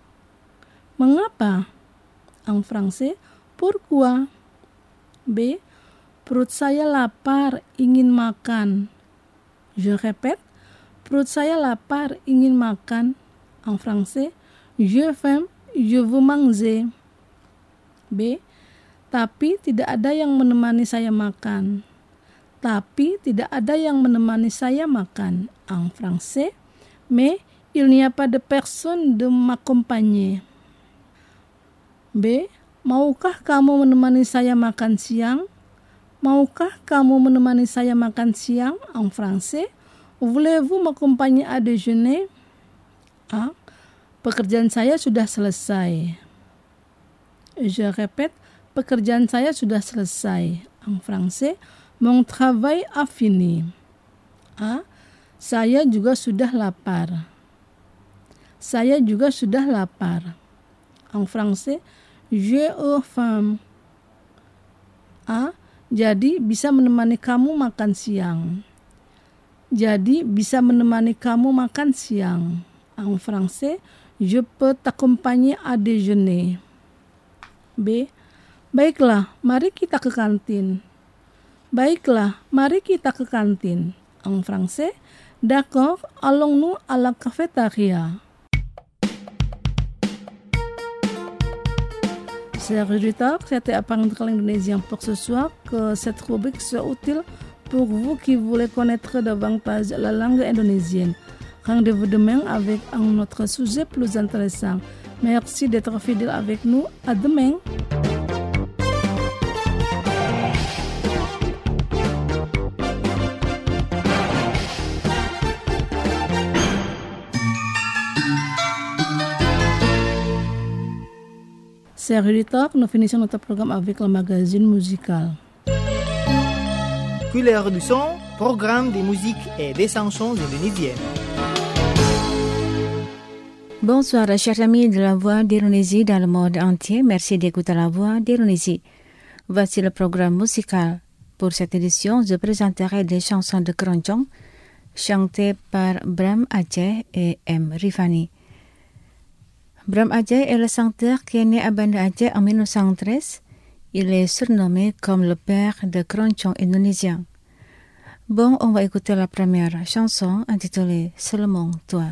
[SPEAKER 3] En français. Pourquoi? B. Perut saya lapar, ingin makan. Je répète. Perut saya lapar, ingin makan. En français. J'ai faim, je veux manger. B. Tapi tidak ada yang menemani saya makan. En français. Mais il n'y a pas de personne de m'accompagner. B. Maukah kamu menemani saya makan siang? En français. Voulez-vous m'accompagner à déjeuner? A. Pekerjaan saya sudah selesai. Je répète. Pekerjaan saya sudah selesai. En français. Mon travail a fini. A. Saya juga sudah lapar. Saya juga sudah lapar. En français, j'ai faim. A. Jadi bisa menemani kamu makan siang. Jadi bisa menemani kamu makan siang. En français, je peux t'accompagner à déjeuner. B. Baiklah, mari kita ke kantin. Baiklah, mari kita ke kantin. En français, d'accord, allons-nous à la cafétéria. Chers auditeurs, c'était Apprendre l'indonésien pour ce soir. Que cette rubrique soit utile pour vous qui voulez connaître davantage la langue indonésienne. Rendez-vous demain avec un autre sujet plus intéressant. Merci d'être fidèle avec nous. À demain. Chers auditeurs, nous finissons notre programme avec le magazine musical.
[SPEAKER 1] Couleur du son, programme de musique et des chansons indonésiennes.
[SPEAKER 5] Bonsoir, chers amis de la Voix d'Indonésie dans le monde entier. Merci d'écouter la Voix d'Indonésie. Voici le programme musical. Pour cette édition, je présenterai des chansons de keroncong chantées par Bram Aceh et M. Rifani. Bram Aceh est le chanteur qui est né à Banda Aceh en 1913. Il est surnommé comme le père de keroncong indonésien. Bon, on va écouter la première chanson intitulée Seulement toi.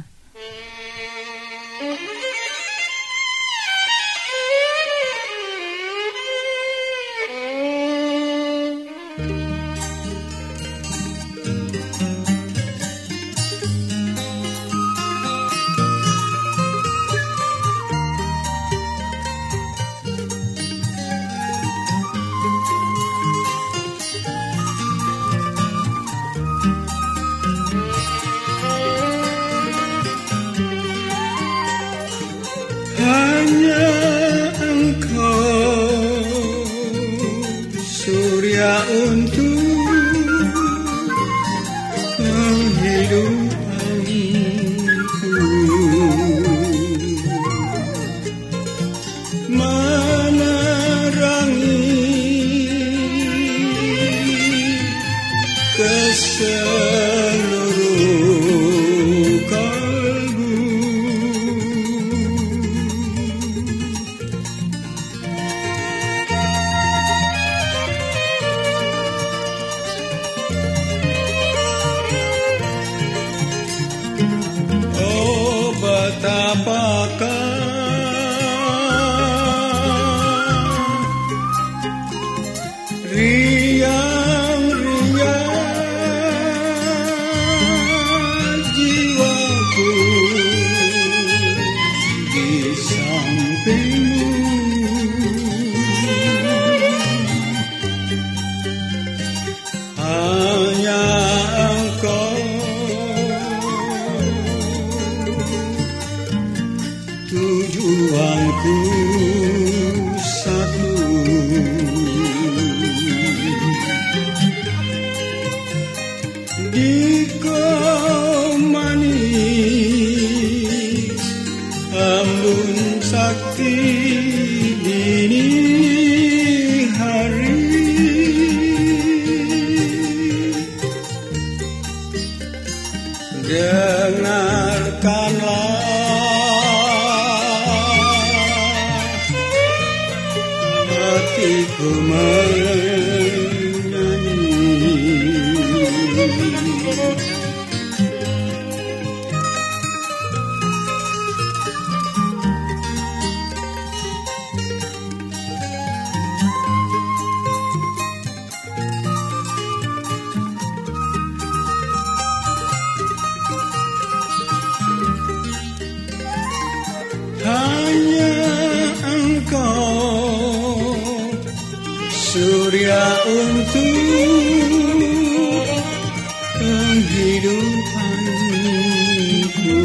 [SPEAKER 8] Surya untuk kehidupanku,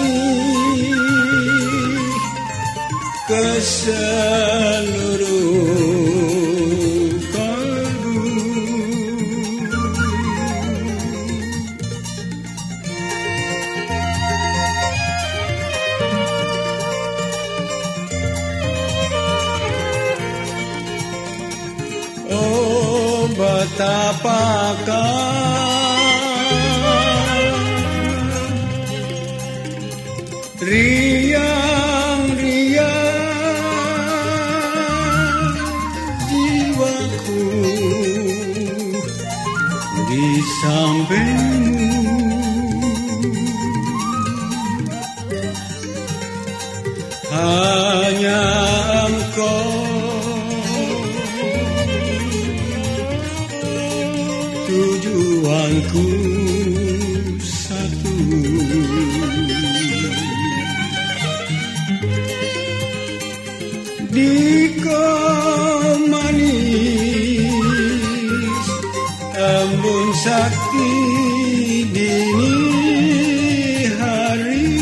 [SPEAKER 8] menerangi ke seluruh betapakah riang-riang jiwaku di sampingmu. Hanya Engkau tujuanku satu. Di kau manis embun sakti dini hari,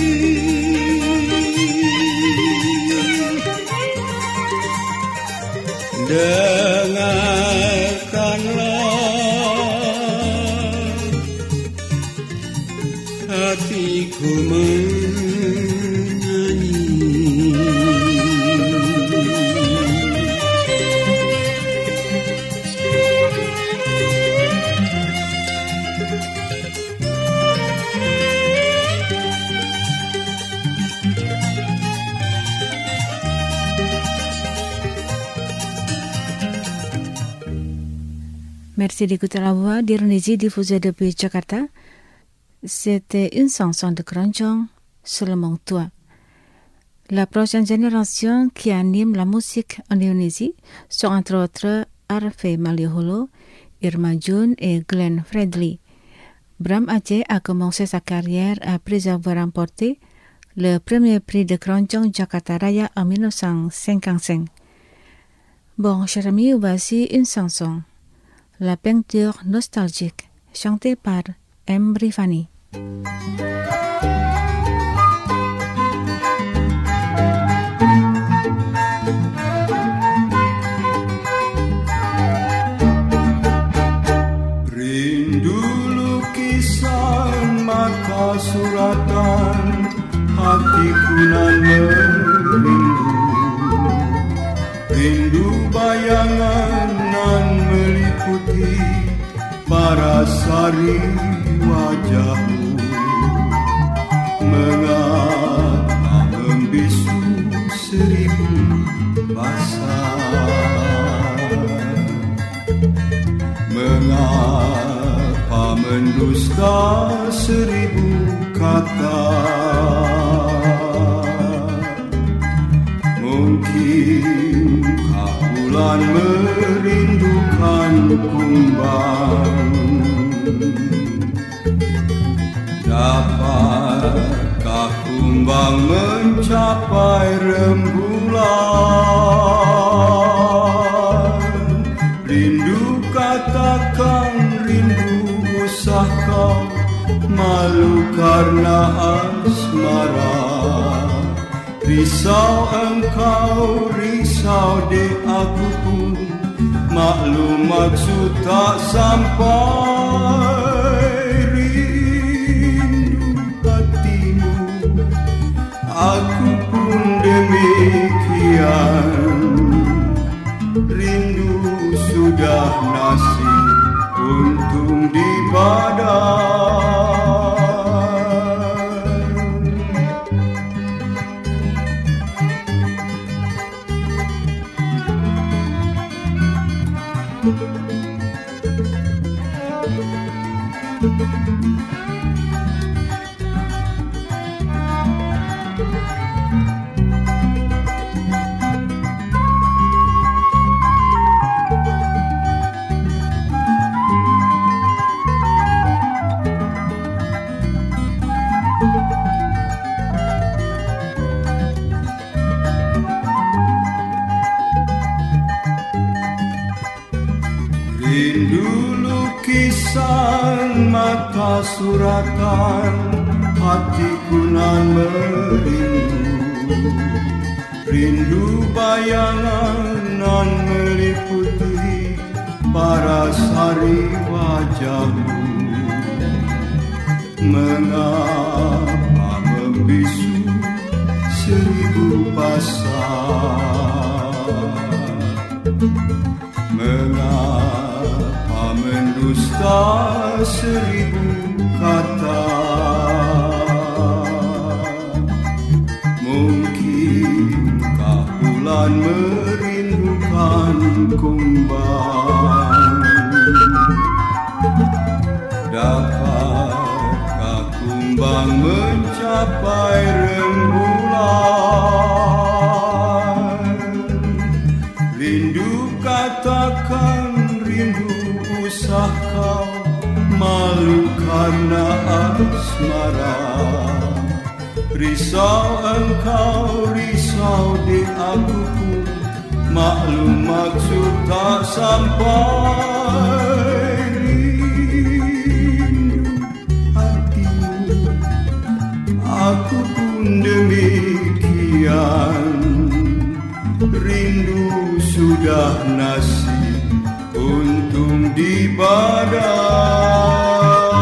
[SPEAKER 8] dengarkanlah hatiku menyanyi.
[SPEAKER 5] Merci d'écouter la voix d'Indonésie diffusée depuis Jakarta. C'était une chanson de Keroncong, Seulement toi. La prochaine génération qui anime la musique en Indonésie sont entre autres Arfe Maliholo, Irma Jun et Glenn Fredly. Bram Aceh a commencé sa carrière après avoir remporté le premier prix de Keroncong Jakarta Raya en 1955. Bon, chers amis, voici une chanson. La peinture nostalgique, chantée par M. Rifani.
[SPEAKER 8] Rindu lukisan mata suratan, hatiku nan merindu. Rindu bayangan nan meliputi parasari wajahmu. Mengapa membisu seribu bahasa? Mengapa mendusta seribu kata? Mungkinkah bulan merindukan kumbang? Dapatkah kumbang mencapai rembulan? Rindu katakan rindu, usah kau malu karena asmara. Risau engkau, risau dek aku pun, maklum maksud tak sampai. Rindu hatimu, aku pun demikian. Rindu sudah nasib untung di badan. Rindu lukisan mata suratan, hatiku nan merindu. Rindu bayangan nan meliputi parasari wajahmu. Mengapa membisu seribu bahasa? Mengapa dusta 1000 kata. Mungkinkah bulan merindukan kumbang? Dapatkah kumbang mencapai rembulan? Rindu katakan rindu, usah kau malu karena asmara. Risau engkau, risau di aku pun, maklum maksud tak sampai. Rindu hatimu, aku pun demikian. Rindu sudah nasib, untung di badan.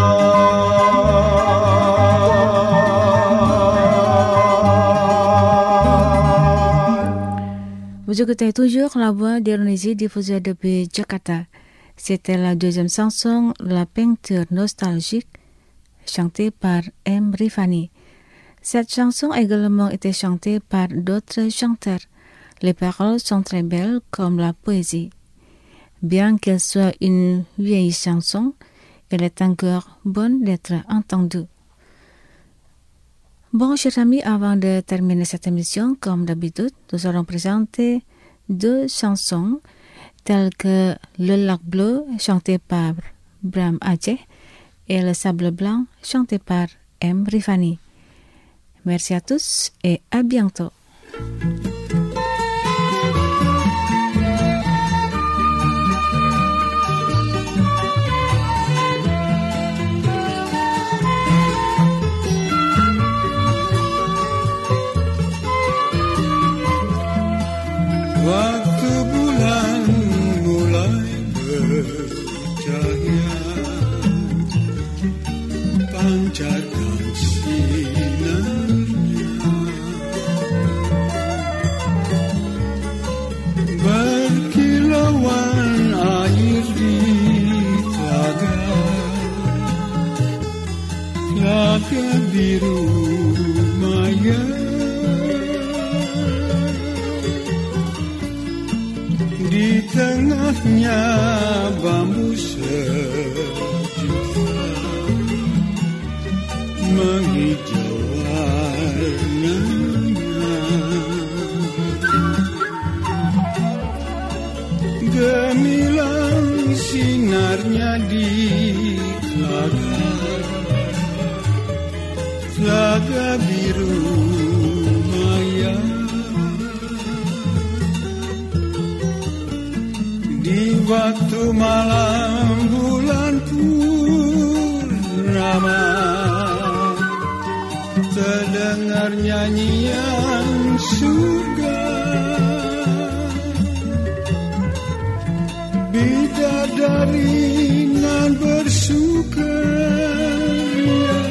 [SPEAKER 5] Vous écoutez toujours la voix d'Indonésie diffusée depuis Jakarta. C'était la deuxième chanson, La peinture nostalgique, chantée par M. Rifani. Cette chanson a également été chantée par d'autres chanteurs. Les paroles sont très belles comme la poésie. Bien qu'elle soit une vieille chanson, elle est encore bonne d'être entendue. Bon, chers amis, avant de terminer cette émission, comme d'habitude, nous allons présenter 2 chansons telles que Le lac bleu, chanté par Bram Aceh, et Le sable blanc, chanté par M. Rifani. Merci à tous et à bientôt.
[SPEAKER 8] Waktu bulan mulai bercahaya, pancarkan sinarnya, berkilauan air di telaga, telaga biru maya. Di tengahnya bambu sejuta menghijau warnanya. Gemilang sinarnya di telaga, telaga biru maya. Di waktu malam bulan purnama, terdengar nyanyian surga. Bidadari nan bersukaria,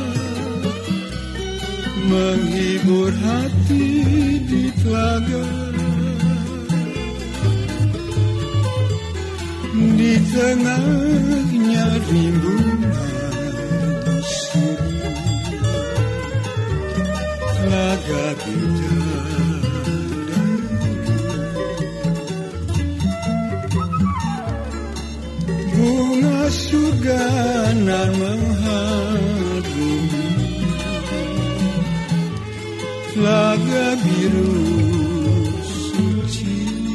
[SPEAKER 8] menghibur hati di telaga. Di tengahnya rimbunan sirih, telaga bidadari. Bunga surga nan mengharumi, telaga biru suci.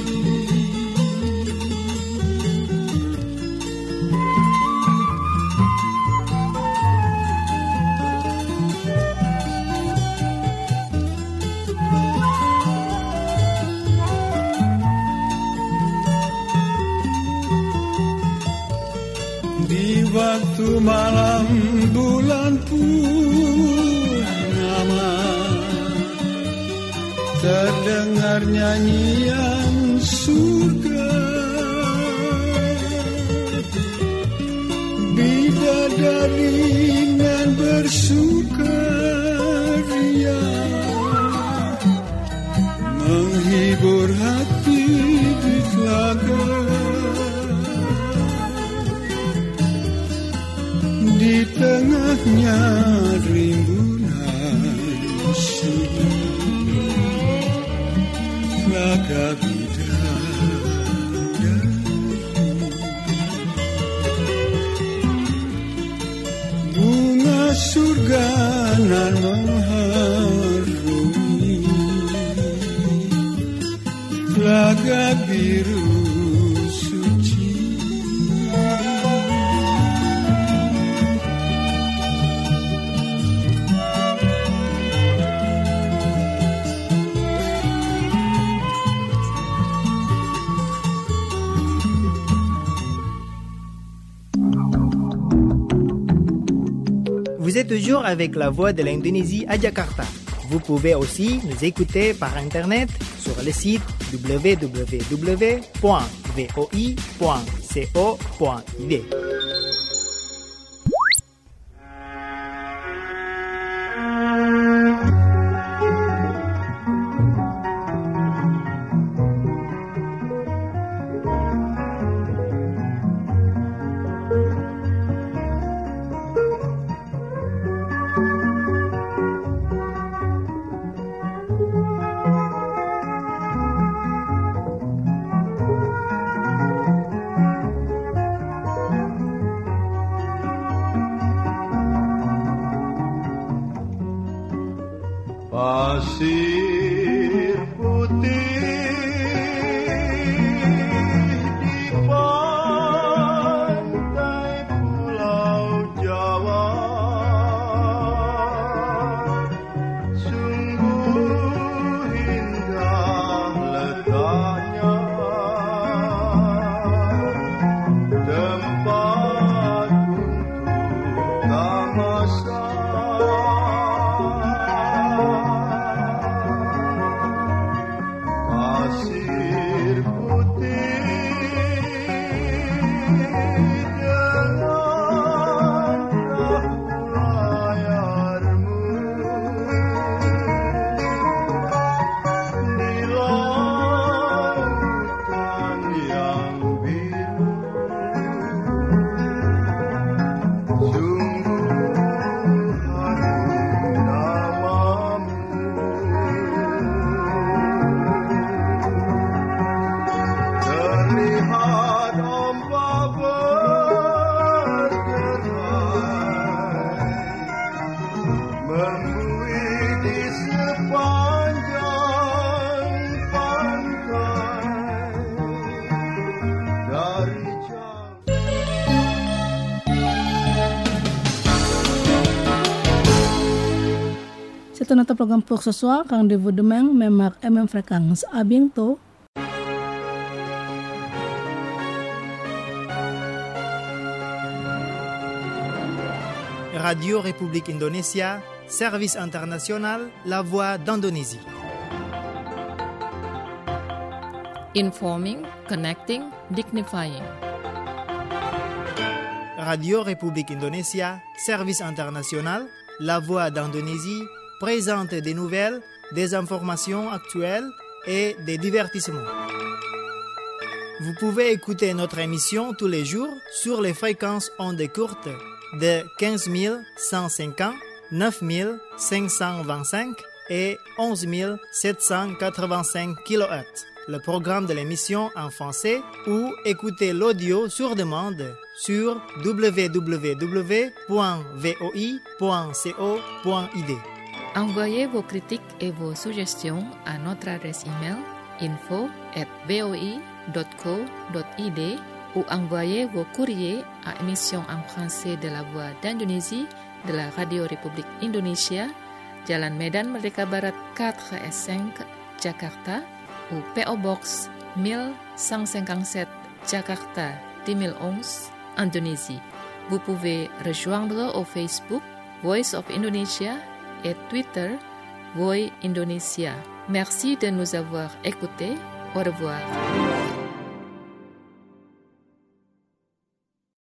[SPEAKER 8] Di waktu malam bulan purnama, terdengar nyanyian surga. Bidadari nan bersukaria, menghibur hati di telaga. Indahnya rimbunan subuh Laga bidadari Bunga surga nan mengharumi Laga biru suci
[SPEAKER 1] Vous êtes toujours avec la voix de l'Indonésie à Jakarta. Vous pouvez aussi nous écouter par Internet sur le site www.voi.co.id.
[SPEAKER 8] Pasir putih di pantai Pulau Jawa sungguh indah letaknya tempat untuk tamasya Pasir putih dengan perahu layarmu di lautan yang biru sungguh harum namamu Terlihat ombak bergerai membuih di sepanjang pantai dari jauh.
[SPEAKER 3] C'est un autre programme pour ce soir. Rendez-vous demain, même heure et même fréquence. À bientôt.
[SPEAKER 1] Radio République Indonésia, service international, la voix d'Indonésie.
[SPEAKER 2] Informing, connecting, dignifying.
[SPEAKER 1] Radio République Indonésia, service international, la voix d'Indonésie, présente des nouvelles, des informations actuelles et des divertissements. Vous pouvez écouter notre émission tous les jours sur les fréquences ondes courtes de 15 150, 9 525 et 11 785 kHz. Le programme de l'émission en français ou écouter l'audio sur demande sur www.voi.co.id.
[SPEAKER 2] Envoyez vos critiques et vos suggestions à notre adresse email info@voi.co.id ou envoyez vos courriers à émission en français de la Voix d'Indonésie de la Radio République Indonésia, Jalan Medan Merdeka Barat 4S5, Jakarta, ou PO Box 1157, Jakarta 2011, Indonésie. Vous pouvez rejoindre au Facebook Voice of Indonesia et Twitter Voi Indonesia. Merci de nous avoir écoutés. Au revoir.